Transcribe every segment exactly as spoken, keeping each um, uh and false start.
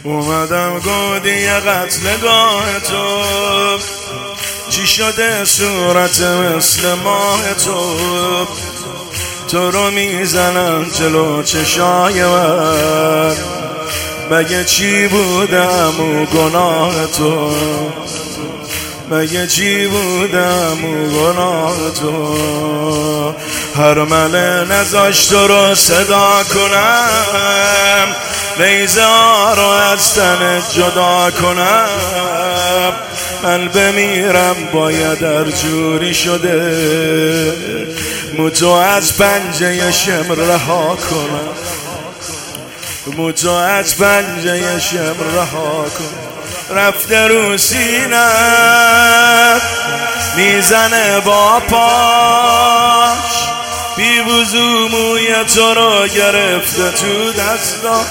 اومدم گودی قتلگاه تو، چی شده صورت مثل ماه تو؟ تو رو میزنم جلو چشای من، مگه چی بودم و گناه تو؟ مگه چی بودم و گناه تو؟ هر مله نذاشت تو رو صدا کنم، نیزه ها رو از تنت جدا کنم. من بمیرم باید هر جوری شده، موتو از پنجه شم رها کنم، موتو از پنجه شم رها کنم. رفته رو سینه میزنه با پاش، بی وضو موی تو رو گرفته تو دستا.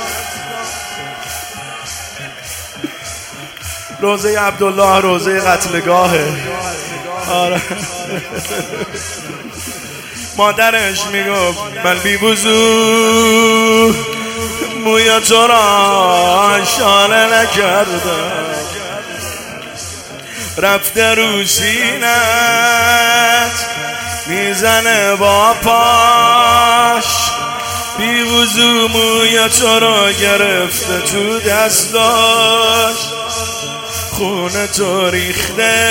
روزه عبدالله روزه قتلگاهه. آره مادرش میگفت من بی وضو موی تو را شانه نکردم، رفته رو سینت میزنه با پاش، بی وضو موی تو را گرفته تو دستاش. خونه تو ریخته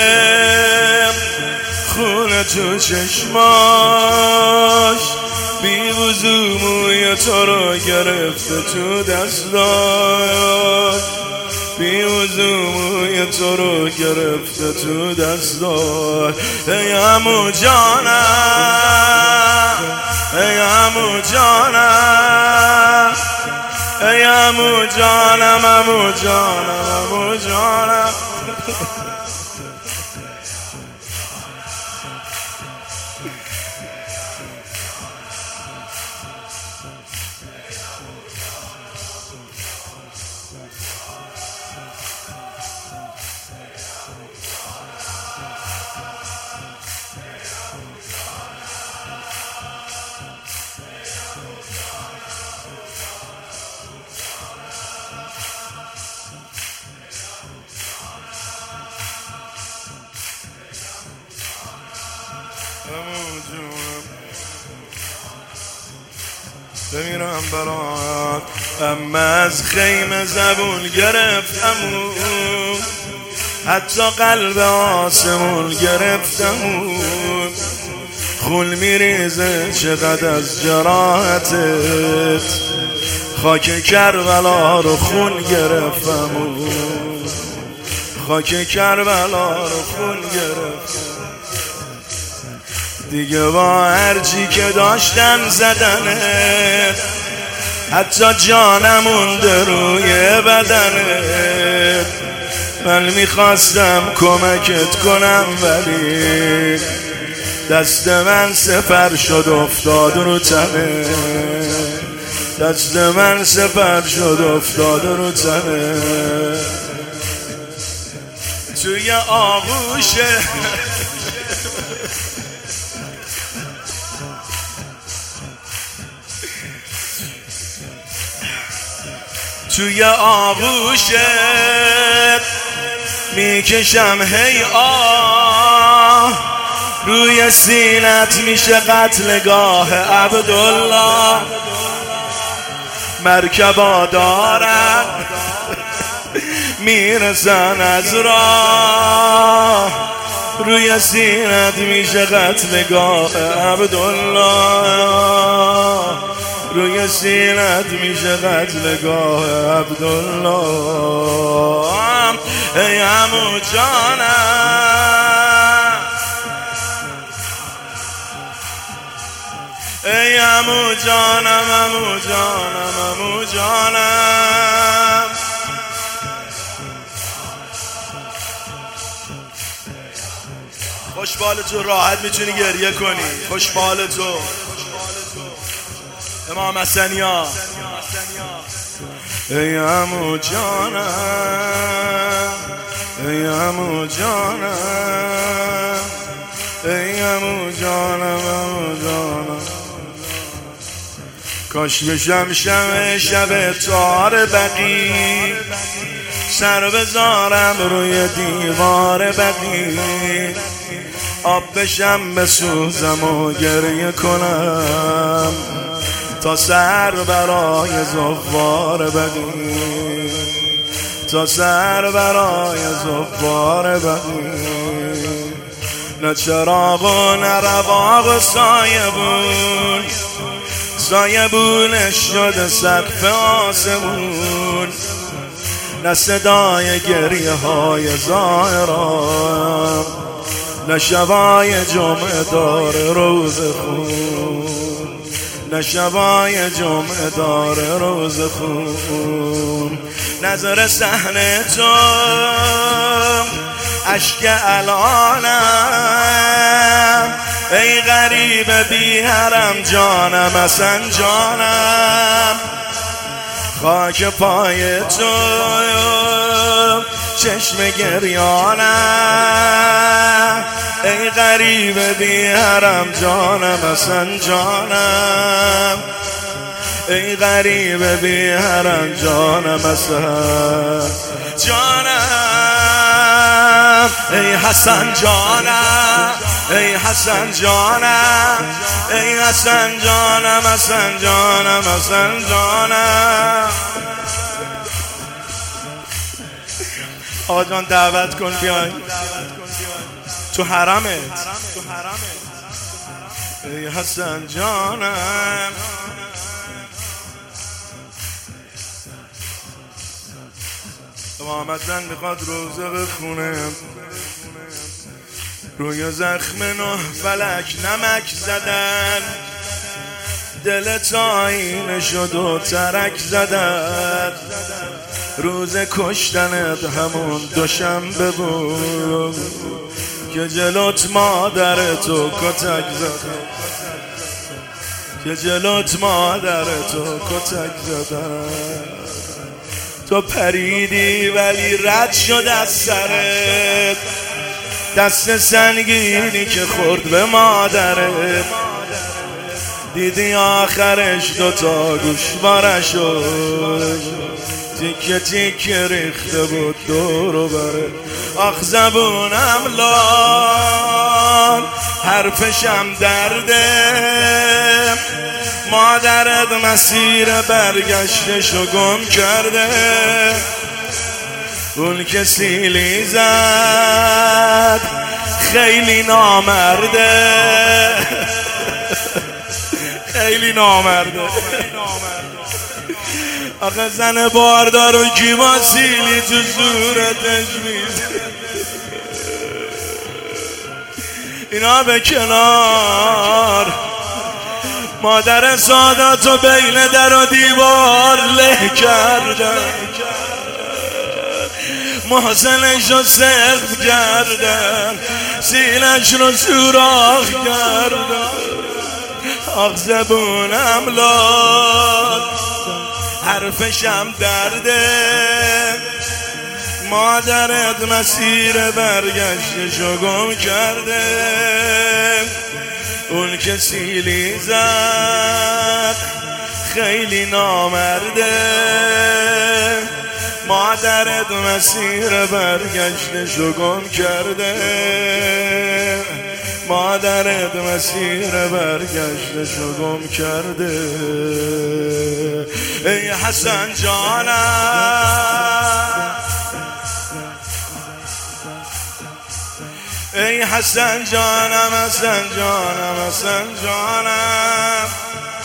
خونه تو چشماش، بی وضو موی تو رو گرفته تو دستاش، بی وضو موی تو رو گرفته تو دستاش. ای عمو جانم، ای عمو جانم، ای عمو جانم، عمو جانم، عمو جانم. بمیرم برات، اما از خیمه زبون گرفتمون، حتی قلب آسمون گرفتمون. خون میریزه چقدر از جراحتت، خاک کربلا رو خون گرفتمون، خاک کربلا رو خون گرفتم. دیگه با هرچی که داشتن زدنت، حتی جانم مونده روی بدنت. من میخواستم کمکت کنم ولی دست من سپر شد افتاد رو تنه، دست من سپر شد افتاد رو تنه. توی آغوشه توی آغوشت میکشم هی آه، روی سینت میشه قتلگاه عبدالله. مرکبا دارن میرسن از راه، روی سینت میشه قتلگاه عبدالله، روی سینت میشه قتلگاه عبدالله. ای عمو جانم، ای عمو جانم، عمو جانم، عمو جانم. خوشبال تو راحت میتونی گریه کنی، خوشبال تو امام حسنیا. ای عمو جانم، ای عمو جانم، ای عمو جانم، عمو جانم. کاش بشم شب شب تار بقی، سر بذارم روی دیوار بقی، آب بشم بسوزم و گریه کنم تا سر برای زوار بقی، تا سر برای زوار بقی. نه چراغ و نه رواق و سایبون، سایبونش شده سقف آسمون، نه صدای گریه های زائران، نه شبای جمعه دار روز خون، نه شبای جمعه دار روز خون. نظر صحنه تو اشک الانم، ای غریب بی حرم جانم اصلا جانم، خاک پای تو چشم گریانم، ای غریب بی حرم جانم اصلا جانم، ای غریب بی حرم جانم اصلا جانم، ای حسن جانم، ای حسن جانم، ای حسن جانم، حسن جانم، حسن جانم. آقا جان دعوت کن بیاین تو حرمت، ای حسن جانم. محمدن میخواد روزه بخونه، روی زخم نه فلک نمک زدن، دل تاین شد و ترک زدن، روز کشتنت همون دوشنبه بود که جلوت مادر تو کتک زدن، که جلوت مادر تو کتک زدن. تو پریدی ولی رد شد از سرت دست سنگینی که خورد به مادرت، دیدی آخرش دوتا گوشواره شد، تیکه تیکه ریخته بود دور و بره. آخ زبونم لال حرفشم درده، مادرت مسیر برگشتشو گم کرده، اون که سیلی زد خیلی نامرده، خیلی نامرده. آخه زن باردار و کی با سیلی تو صورتش میزه. اینا به کنار، مادر ساداتو بین در و دیوار له کردن، محسنش رو سقف کردن، سینش رو سوراخ کردن. آخ زبونم لال حرفشم درده، مادرت مسیر برگشتشو گم کرده، اون که سیلی زد خیلی نامرده، مادرت مسیر برگشتشو گم کرده، مادرت مسیر برگشتشو گم کرده. ای حسن جانم، ای حسن جانم، حسن جانم، حسن جانم.